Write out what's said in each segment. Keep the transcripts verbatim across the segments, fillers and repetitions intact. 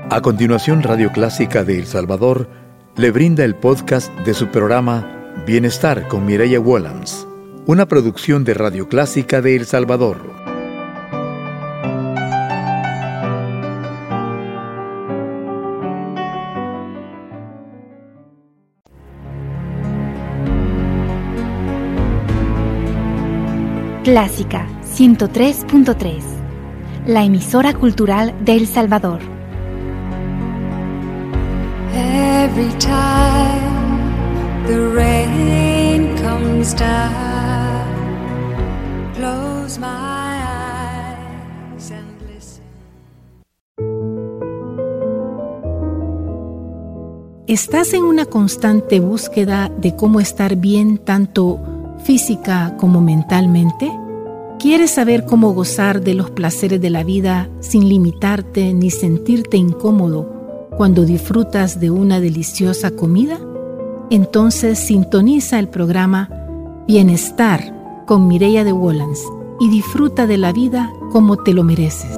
A continuación, Radio Clásica de El Salvador le brinda el podcast de su programa Bienestar con Mireya Wollams, una producción de Radio Clásica de El Salvador. Clásica ciento tres punto tres, la emisora cultural de El Salvador. Every time the rain comes down, close my eyes and listen. ¿Estás en una constante búsqueda de cómo estar bien tanto física como mentalmente? ¿Quieres saber cómo gozar de los placeres de la vida sin limitarte ni sentirte incómodo cuando disfrutas de una deliciosa comida? Entonces sintoniza el programa Bienestar con Mireya de Wollams y disfruta de la vida como te lo mereces.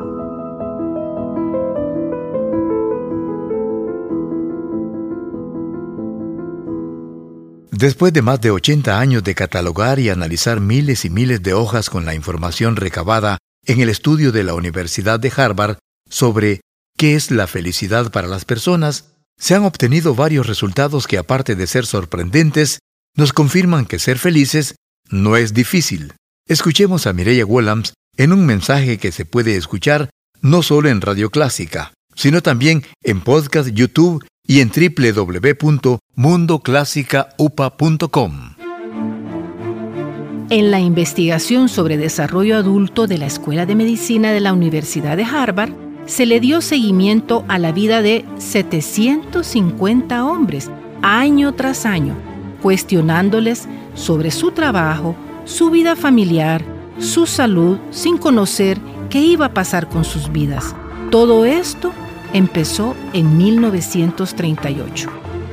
Después de más de ochenta años de catalogar y analizar miles y miles de hojas con la información recabada en el estudio de la Universidad de Harvard sobre ¿qué es la felicidad para las personas?, se han obtenido varios resultados que, aparte de ser sorprendentes, nos confirman que ser felices no es difícil. Escuchemos a Mireya Wollams en un mensaje que se puede escuchar no solo en Radio Clásica, sino también en podcast YouTube y en doble u doble u doble u punto mundo clásica u p a punto com. En la investigación sobre desarrollo adulto de la Escuela de Medicina de la Universidad de Harvard, se le dio seguimiento a la vida de setecientos cincuenta hombres, año tras año, cuestionándoles sobre su trabajo, su vida familiar, su salud, sin conocer qué iba a pasar con sus vidas. Todo esto empezó en mil novecientos treinta y ocho.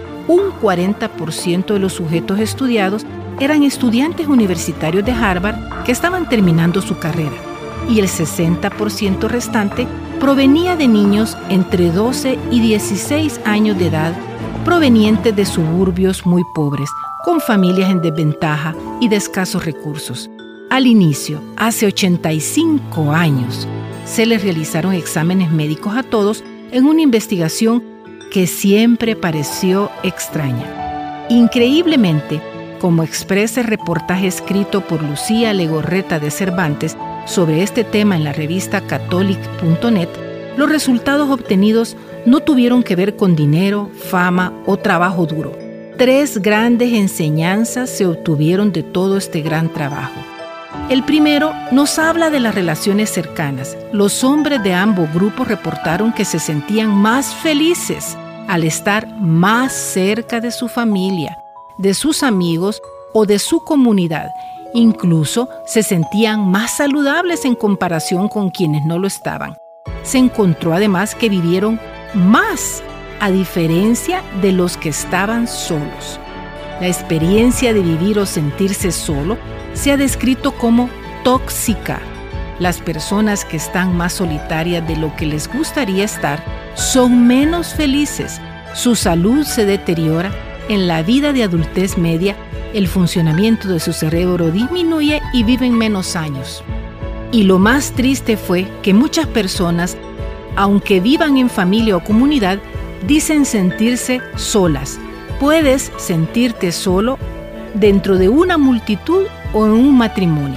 Un cuarenta por ciento de los sujetos estudiados eran estudiantes universitarios de Harvard que estaban terminando su carrera, y el sesenta por ciento restante provenía de niños entre doce y dieciséis años de edad, provenientes de suburbios muy pobres, con familias en desventaja y de escasos recursos. Al inicio, hace ochenta y cinco años, se les realizaron exámenes médicos a todos en una investigación que siempre pareció extraña. Increíblemente, como expresa el reportaje escrito por Lucía Legorreta de Cervantes sobre este tema en la revista catholic punto net, los resultados obtenidos no tuvieron que ver con dinero, fama o trabajo duro. Tres grandes enseñanzas se obtuvieron de todo este gran trabajo. El primero nos habla de las relaciones cercanas. Los hombres de ambos grupos reportaron que se sentían más felices al estar más cerca de su familia, de sus amigos o de su comunidad. Incluso se sentían más saludables en comparación con quienes no lo estaban. Se encontró además que vivieron más, a diferencia de los que estaban solos. La experiencia de vivir o sentirse solo se ha descrito como tóxica. Las personas que están más solitarias de lo que les gustaría estar son menos felices. Su salud se deteriora. En la vida de adultez media, el funcionamiento de su cerebro disminuye y viven menos años. Y lo más triste fue que muchas personas, aunque vivan en familia o comunidad, dicen sentirse solas. Puedes sentirte solo dentro de una multitud o en un matrimonio.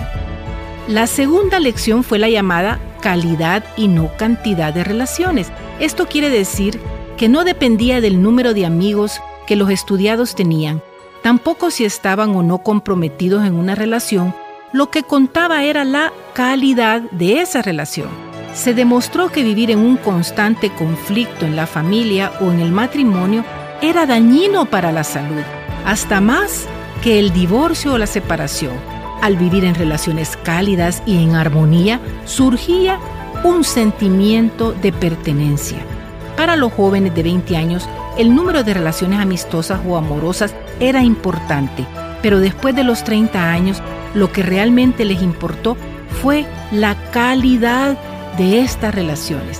La segunda lección fue la llamada calidad y no cantidad de relaciones. Esto quiere decir que no dependía del número de amigos que los estudiados tenían, tampoco si estaban o no comprometidos en una relación. Lo que contaba era la calidad de esa relación. Se demostró que vivir en un constante conflicto en la familia o en el matrimonio era dañino para la salud, hasta más que el divorcio o la separación. Al vivir en relaciones cálidas y en armonía, surgía un sentimiento de pertenencia. Para los jóvenes de veinte años, el número de relaciones amistosas o amorosas era importante, pero después de los treinta años, lo que realmente les importó fue la calidad de estas relaciones.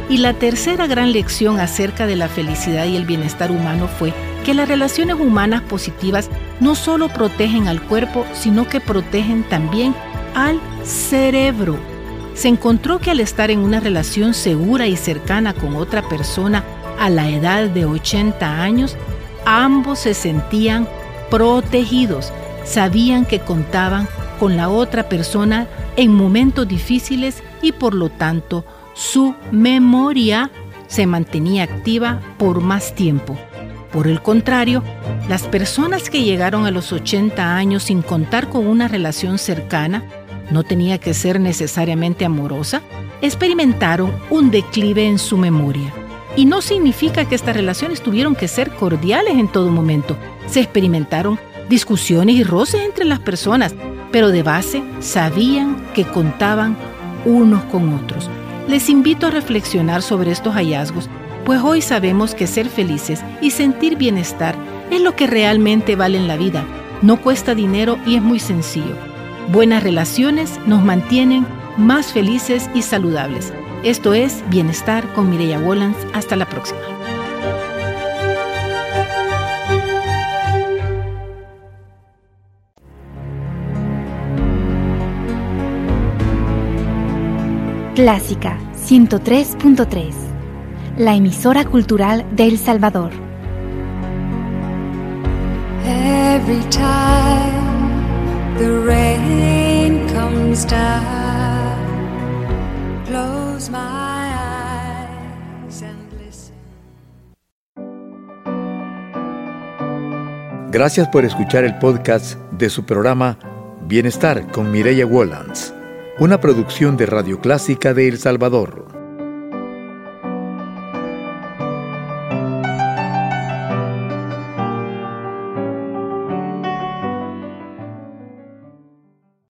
Y la tercera gran lección acerca de la felicidad y el bienestar humano fue que las relaciones humanas positivas no solo protegen al cuerpo, sino que protegen también al cerebro. Se encontró que al estar en una relación segura y cercana con otra persona a la edad de ochenta años, ambos se sentían protegidos, sabían que contaban con la otra persona en momentos difíciles y por lo tanto su memoria se mantenía activa por más tiempo. Por el contrario, las personas que llegaron a los ochenta años sin contar con una relación cercana, no tenía que ser necesariamente amorosa, experimentaron un declive en su memoria. Y no significa que estas relaciones tuvieron que ser cordiales en todo momento. Se experimentaron discusiones y roces entre las personas, pero de base sabían que contaban unos con otros. Les invito a reflexionar sobre estos hallazgos, pues hoy sabemos que ser felices y sentir bienestar es lo que realmente vale en la vida. No cuesta dinero y es muy sencillo. Buenas relaciones nos mantienen más felices y saludables. Esto es Bienestar con Mireya Wollans. Hasta la próxima. Clásica ciento tres punto tres, la emisora cultural de El Salvador. Every time the rain comes down, close my eyes and listen. Gracias por escuchar el podcast de su programa Bienestar con Mireya Wollans, una producción de Radio Clásica de El Salvador.